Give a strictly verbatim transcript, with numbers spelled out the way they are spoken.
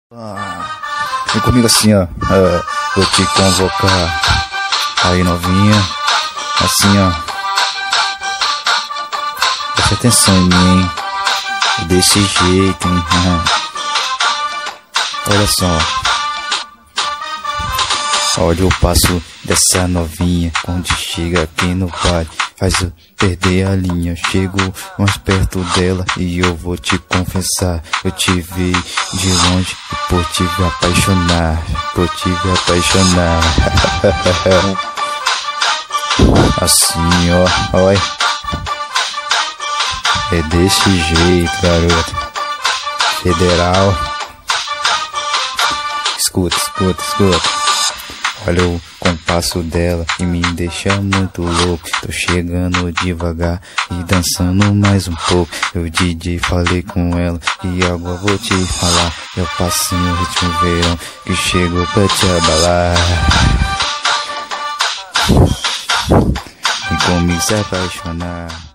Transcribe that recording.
Ah, vem comigo assim, ó. Ah, vou te convocar. Aí, novinha. Assim, ó. Preste atenção em mim, hein? Desse jeito, hein? Olha só. Olha o passo dessa novinha. Quando chega aqui no baile, faz eu perder a linha. Chego mais perto dela e eu vou te confessar. Eu te vi de longe e por te me apaixonar. Por te me apaixonar. Assim, ó, olha. É desse jeito, garoto. Federal. Escuta, escuta, escuta. Olha o compasso dela e me deixa muito louco. Tô chegando devagar e dançando mais um pouco. Eu D J falei com ela e agora vou te falar. Eu passinho ritmo verão que chegou pra te abalar. E comigo se apaixonar.